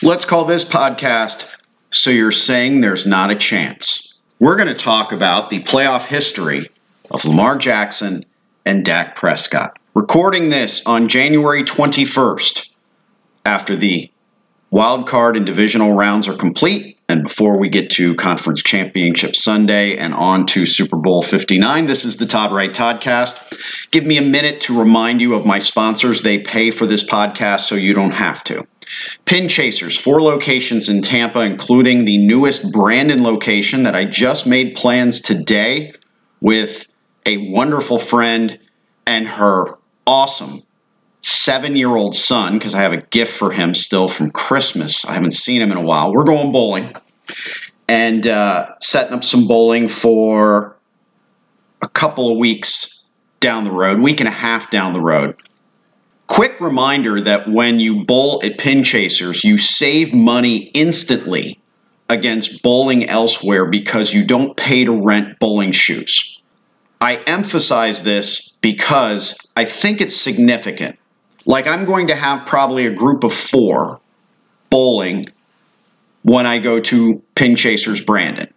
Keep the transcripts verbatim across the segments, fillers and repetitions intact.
Let's call this podcast So You're Saying There's Not a Chance. We're going to talk about the playoff history of Lamar Jackson and Dak Prescott. Recording this on January twenty-first, after the wild card and divisional rounds are complete, and before we get to Conference Championship Sunday and on to Super Bowl fifty-nine, this is the Todd Wright Toddcast. Give me a minute to remind you of my sponsors. They pay for this podcast so you don't have to. Pin Chasers, four locations in Tampa, including the newest Brandon location that I just made plans today with a wonderful friend and her awesome seven-year-old son, because I have a gift for him still from Christmas. I haven't seen him in a while. We're going bowling and uh, setting up some bowling for a couple of weeks down the road, week and a half down the road. Quick reminder that when you bowl at Pin Chasers, you save money instantly against bowling elsewhere because you don't pay to rent bowling shoes. I emphasize this because I think it's significant. Like, I'm going to have probably a group of four bowling when I go to Pin Chasers Brandon.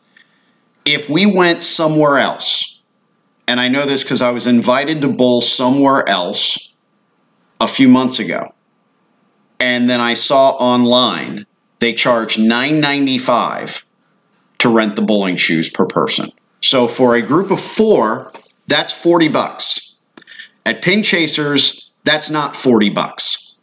If we went somewhere else, and I know this because I was invited to bowl somewhere else a few months ago, and then I saw online they charge nine ninety-five to rent the bowling shoes per person. So for a group of four, that's forty bucks. At Pin Chasers, that's not forty bucks.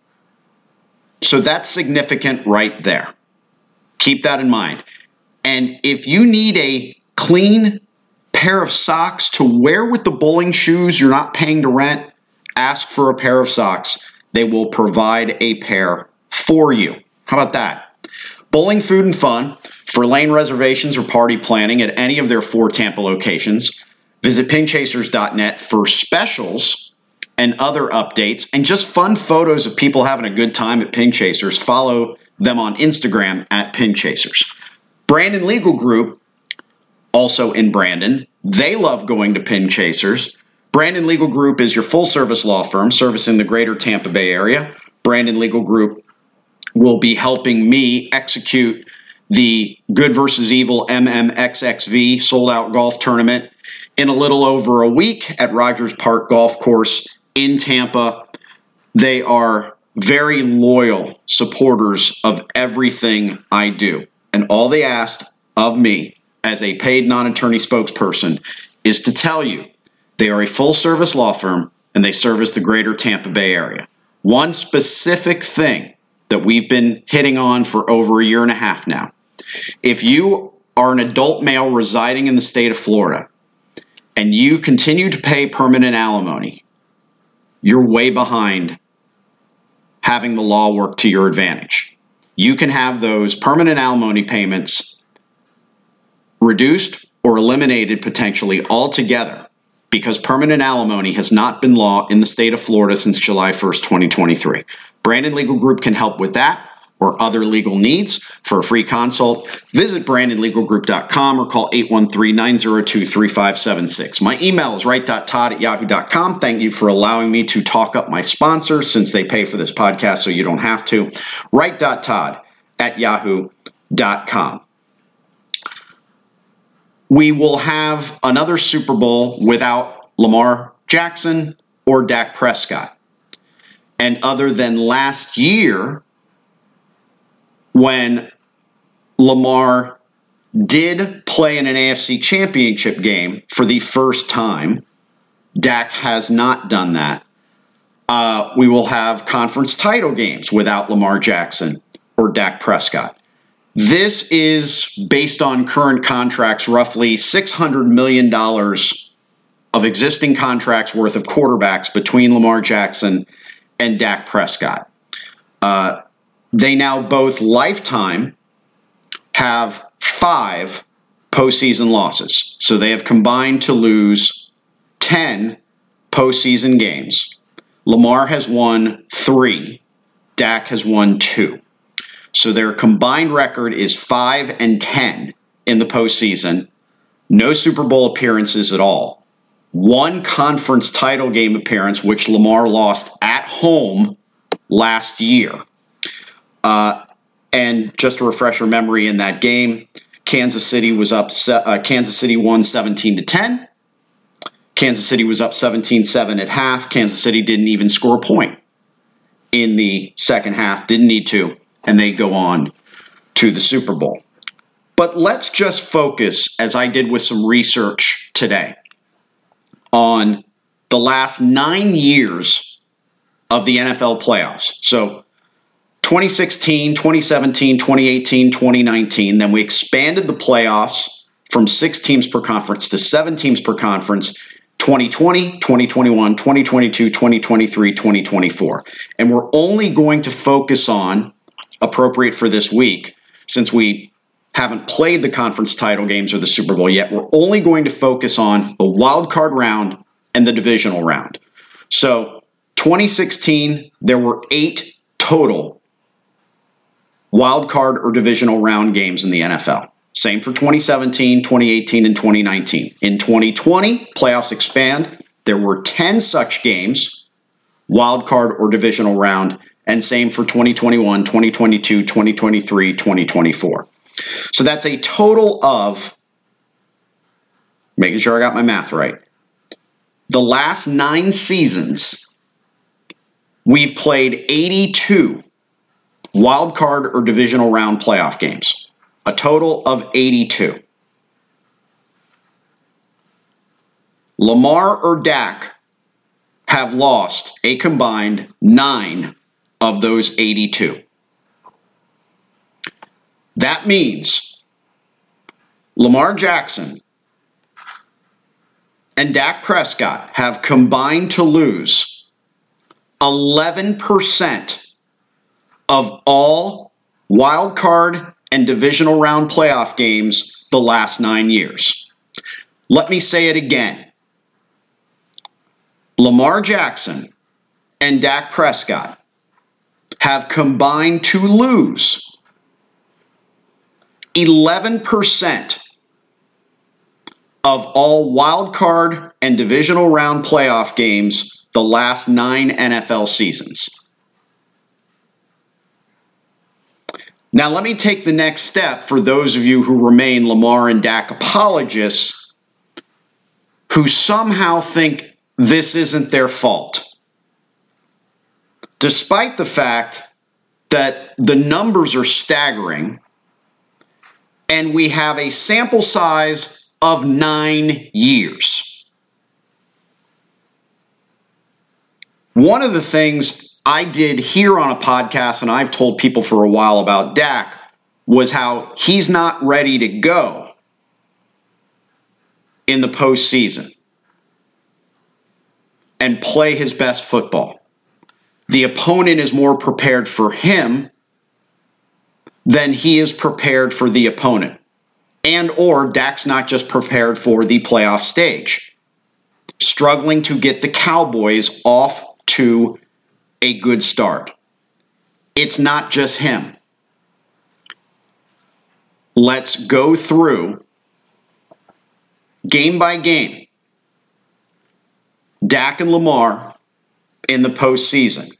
So that's significant right there. Keep that in mind. And if you need a clean pair of socks to wear with the bowling shoes you're not paying to rent, ask for a pair of socks. They will provide a pair for you. How about that? Bowling, food, and fun for lane reservations or party planning at any of their four Tampa locations. Visit pin chasers dot net for specials and other updates and just fun photos of people having a good time at Pin Chasers. Follow them on Instagram at Pin Chasers. Brandon Legal Group, also in Brandon, they love going to Pin Chasers. Brandon Legal Group is your full-service law firm servicing the greater Tampa Bay area. Brandon Legal Group will be helping me execute the Good versus Evil M M X X V sold-out golf tournament in a little over a week at Rogers Park Golf Course in Tampa. They are very loyal supporters of everything I do. And all they asked of me as a paid non-attorney spokesperson is to tell you they are a full-service law firm, and they service the greater Tampa Bay area. One specific thing that we've been hitting on for over a year and a half now. If you are an adult male residing in the state of Florida and you continue to pay permanent alimony, you're way behind having the law work to your advantage. You can have those permanent alimony payments reduced or eliminated potentially altogether, because permanent alimony has not been law in the state of Florida since July first, twenty twenty-three. Brandon Legal Group can help with that or other legal needs. For a free consult, visit brandon legal group dot com or call eight one three, nine zero two, three five seven six. My email is wright dot todd at yahoo dot com. Thank you for allowing me to talk up my sponsors since they pay for this podcast so you don't have to. wright dot todd at yahoo dot com. We will have another Super Bowl without Lamar Jackson or Dak Prescott. And other than last year, when Lamar did play in an A F C championship game for the first time, Dak has not done that. Uh, we will have conference title games without Lamar Jackson or Dak Prescott. This is, based on current contracts, roughly six hundred million dollars of existing contracts worth of quarterbacks between Lamar Jackson and Dak Prescott. Uh, they now both lifetime have five postseason losses. So they have combined to lose ten postseason games. Lamar has won three. Dak has won two. So their combined record is five and ten in the postseason. No Super Bowl appearances at all. One conference title game appearance, which Lamar lost at home last year. Uh, And just to refresh your memory, in that game, Kansas City was up. Uh, Kansas City won seventeen to ten. Kansas City was up seventeen seven at half. Kansas City didn't even score a point in the second half. Didn't need to, and they go on to the Super Bowl. But let's just focus, as I did with some research today, on the last nine years of the N F L playoffs. So twenty sixteen, twenty seventeen, twenty eighteen, twenty nineteen. Then we expanded the playoffs from six teams per conference to seven teams per conference. twenty twenty, twenty twenty-one, twenty twenty-two, twenty twenty-three, twenty twenty-four. And we're only going to focus on, appropriate for this week, since we haven't played the conference title games or the Super Bowl yet, we're only going to focus on the wild card round and the divisional round. So twenty sixteen, there were eight total wild card or divisional round games in the N F L. Same for twenty seventeen, twenty eighteen, and twenty nineteen. In twenty twenty, playoffs expand. There were ten such games, wild card or divisional round, and same for twenty twenty-one, twenty twenty-two, twenty twenty-three, twenty twenty-four. So that's a total of, making sure I got my math right, the last nine seasons, we've played eighty-two wild card or divisional round playoff games. A total of eighty-two. Lamar or Dak have lost a combined nine of those eighty-two. That means Lamar Jackson and Dak Prescott have combined to lose eleven percent of all wild card and divisional round playoff games the last nine years. Let me say it again. Lamar Jackson and Dak Prescott have combined to lose eleven percent of all wild card and divisional round playoff games the last nine N F L seasons. Now, let me take the next step for those of you who remain Lamar and Dak apologists who somehow think this isn't their fault. Despite the fact that the numbers are staggering and we have a sample size of nine years. One of the things I did here on a podcast, and I've told people for a while about Dak, was how he's not ready to go in the postseason and play his best football. The opponent is more prepared for him than he is prepared for the opponent. And or Dak's not just prepared for the playoff stage. Struggling to get the Cowboys off to a good start. It's not just him. Let's go through game by game Dak and Lamar in the postseason.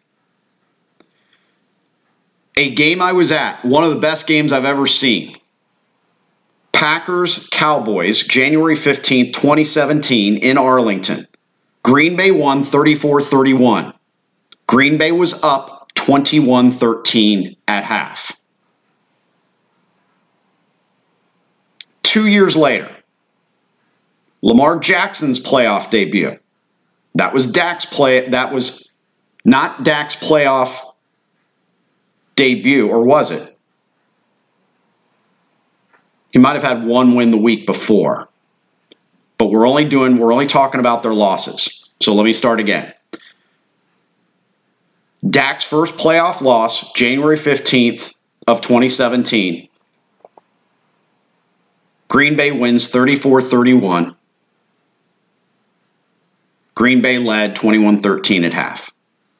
A game I was at, one of the best games I've ever seen. Packers Cowboys, January fifteenth, twenty seventeen in Arlington. Green Bay won thirty-four thirty-one. Green Bay was up twenty-one thirteen at half. Two years later, Lamar Jackson's playoff debut. That was Dak's play. That was not Dak's playoff debut, or was it? He might have had one win the week before. But we're only doing, we're only talking about their losses. So let me start again. Dak's first playoff loss, January fifteenth of twenty seventeen. Green Bay wins thirty-four thirty-one. Green Bay led twenty-one thirteen at half.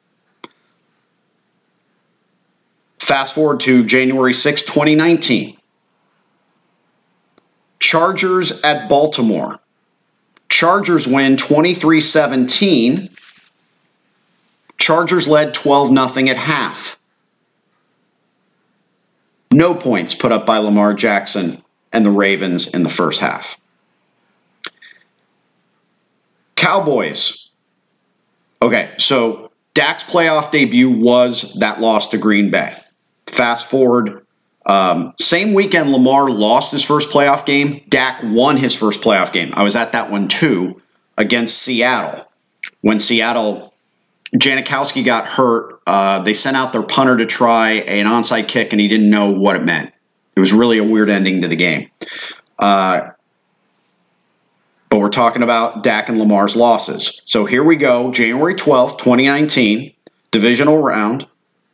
Fast forward to January sixth, twenty nineteen. Chargers at Baltimore. Chargers win twenty-three seventeen. Chargers led twelve nothing at half. No points put up by Lamar Jackson and the Ravens in the first half. Cowboys. Okay, so Dak's playoff debut was that loss to Green Bay. Fast forward, um, same weekend Lamar lost his first playoff game. Dak won his first playoff game. I was at that one too, against Seattle. When Seattle, Janikowski got hurt, uh, they sent out their punter to try an onside kick, and he didn't know what it meant. It was really a weird ending to the game. Uh, but we're talking about Dak and Lamar's losses. So here we go, January twelfth, twenty nineteen, divisional round.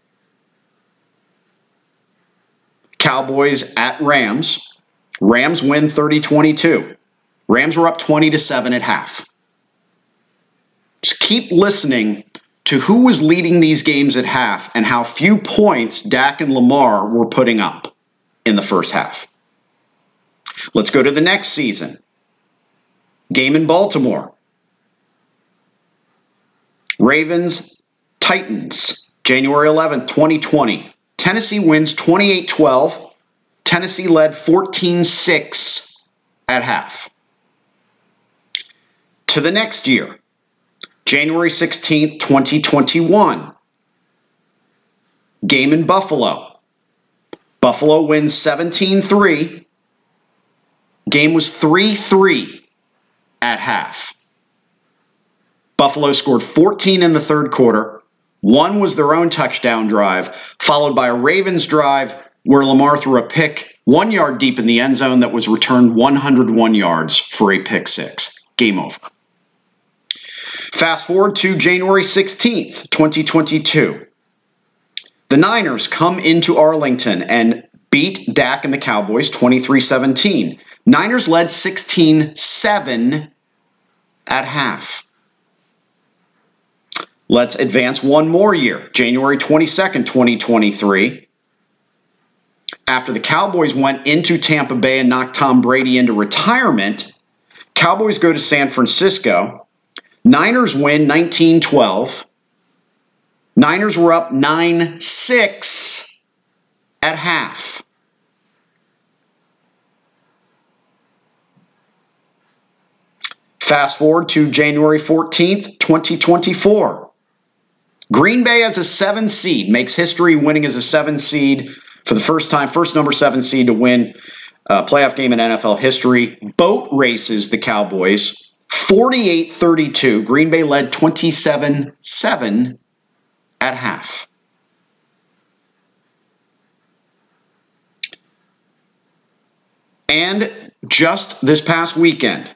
Cowboys at Rams. Rams win thirty twenty-two. Rams were up twenty to seven at half. Just keep listening to who was leading these games at half and how few points Dak and Lamar were putting up in the first half. Let's go to the next season. Game in Baltimore. Ravens, Titans, January eleventh, twenty twenty. Tennessee wins twenty-eight twelve. Tennessee led fourteen six at half. To the next year, January sixteenth, twenty twenty-one. Game in Buffalo. Buffalo wins seventeen three. Game was three three at half. Buffalo scored fourteen in the third quarter. One was their own touchdown drive, followed by a Ravens drive where Lamar threw a pick one yard deep in the end zone that was returned one hundred one yards for a pick six. Game over. Fast forward to January sixteenth, twenty twenty-two. The Niners come into Arlington and beat Dak and the Cowboys twenty-three seventeen. Niners led sixteen seven at half. Let's advance one more year. January twenty-second, twenty twenty-three. After the Cowboys went into Tampa Bay and knocked Tom Brady into retirement, Cowboys go to San Francisco. Niners win nineteen twelve. Niners were up nine six at half. Fast forward to January fourteenth, twenty twenty-four. Green Bay as a seven seed makes history winning as a seven seed for the first time, first number seven seed to win a playoff game in N F L history. Boat races the Cowboys forty-eight thirty-two. Green Bay led twenty-seven seven at half. And just this past weekend,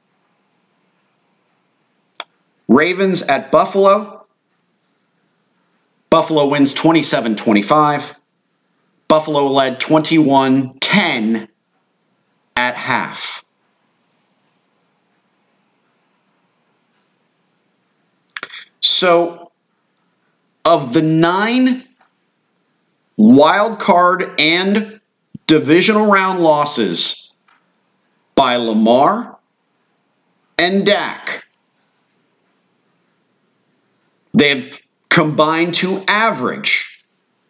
Ravens at Buffalo. Buffalo wins twenty-seven twenty-five. Buffalo led twenty-one ten at half. So, of the nine wild card and divisional round losses by Lamar and Dak, they've combined to average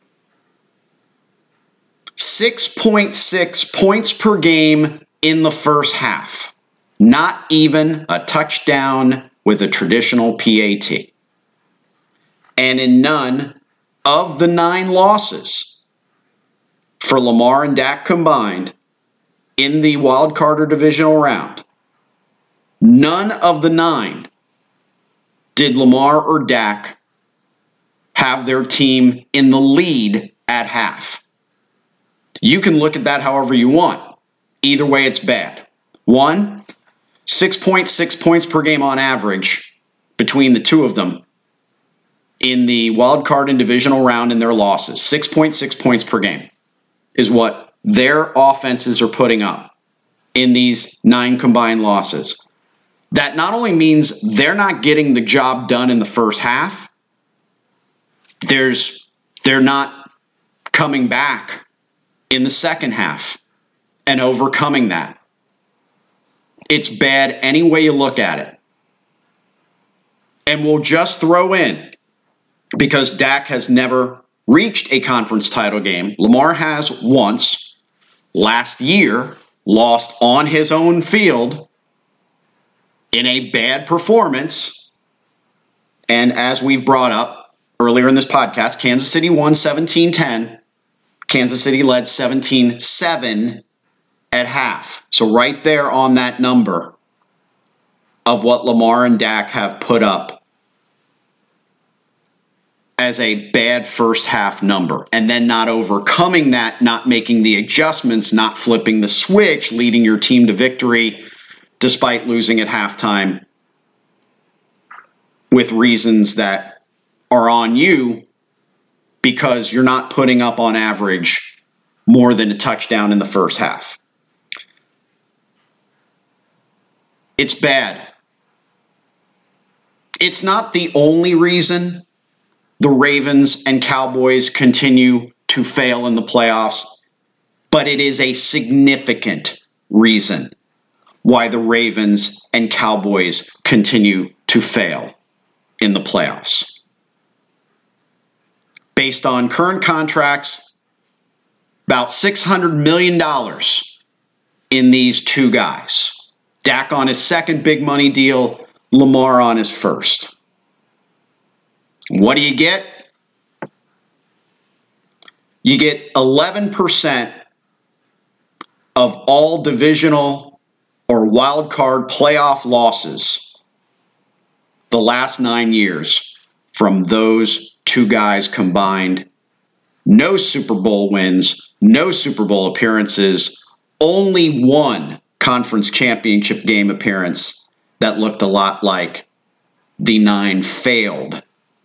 six point six points per game in the first half. Not even a touchdown with a traditional P A T. And in none of the nine losses for Lamar and Dak combined in the wild card or divisional round, none of the nine did Lamar or Dak have their team in the lead at half. You can look at that however you want. Either way, it's bad. One, six point six points per game on average between the two of them in the wild card and divisional round in their losses. six point six points per game is what their offenses are putting up in these nine combined losses. That not only means they're not getting the job done in the first half, there's they're not coming back in the second half and overcoming that. It's bad any way you look at it. And we'll just throw in, because Dak has never reached a conference title game. Lamar has once. Last year, lost on his own field in a bad performance. And as we've brought up earlier in this podcast, Kansas City won seventeen ten. Kansas City led seventeen seven at half. So right there on that number of what Lamar and Dak have put up as a bad first half number, and then not overcoming that, not making the adjustments, not flipping the switch, leading your team to victory despite losing at halftime with reasons that are on you because you're not putting up on average more than a touchdown in the first half. It's bad. It's not the only reason the Ravens and Cowboys continue to fail in the playoffs, but it is a significant reason why the Ravens and Cowboys continue to fail in the playoffs. Based on current contracts, about six hundred million dollars in these two guys. Dak on his second big money deal, Lamar on his first. What do you get? You get eleven percent of all divisional or wild card playoff losses the last nine years from those two guys combined. No Super Bowl wins, no Super Bowl appearances, only one conference championship game appearance that looked a lot like the nine failed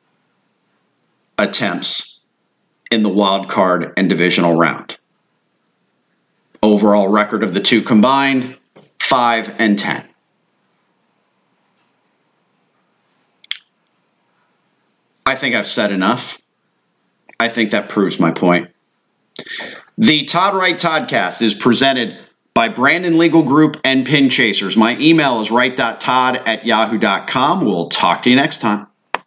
attempts in the wild card and divisional round. Overall record of the two combined, five and ten. I think I've said enough. I think that proves my point. The Todd Wright Toddcast is presented by Brandon Legal Group and Pin Chasers. My email is wright dot todd at yahoo dot com. We'll talk to you next time.